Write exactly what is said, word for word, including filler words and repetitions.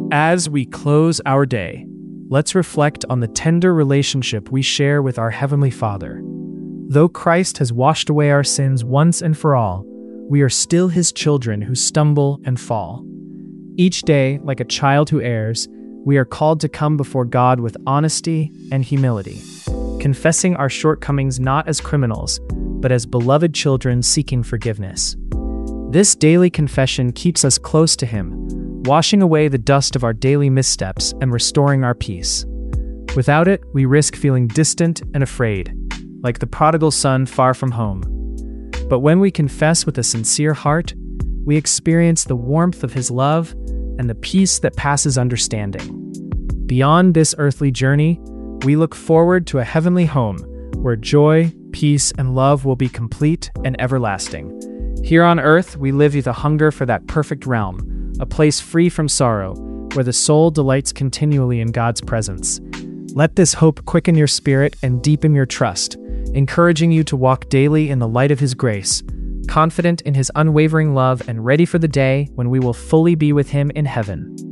As we close our day, let's reflect on the tender relationship we share with our Heavenly Father. Though Christ has washed away our sins once and for all, we are still His children who stumble and fall. Each day, like a child who errs, we are called to come before God with honesty and humility, confessing our shortcomings not as criminals, but as beloved children seeking forgiveness. This daily confession keeps us close to Him, washing away the dust of our daily missteps and restoring our peace. Without it, we risk feeling distant and afraid, like the prodigal son far from home. But when we confess with a sincere heart, we experience the warmth of His love and the peace that passes understanding. Beyond this earthly journey, we look forward to a heavenly home where joy, peace, and love will be complete and everlasting. Here on earth, we live with a hunger for that perfect realm, a place free from sorrow, where the soul delights continually in God's presence. Let this hope quicken your spirit and deepen your trust, encouraging you to walk daily in the light of His grace, confident in His unwavering love and ready for the day when we will fully be with Him in heaven.